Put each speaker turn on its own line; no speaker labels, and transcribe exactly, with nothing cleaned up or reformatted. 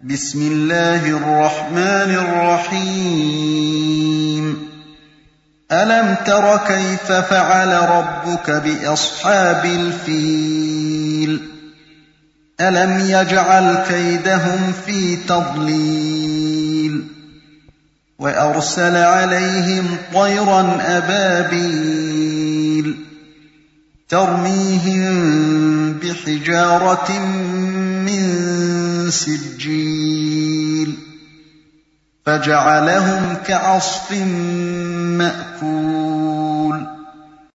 بسم الله الرحمن الرحيم ألم تر كيف فعل ربك بأصحاب الفيل ألم يجعل كيدهم في تضليل وأرسل عليهم طيرا أبابيل ترميهم بحجارة من سجيل فجعلهم كعصف مأكول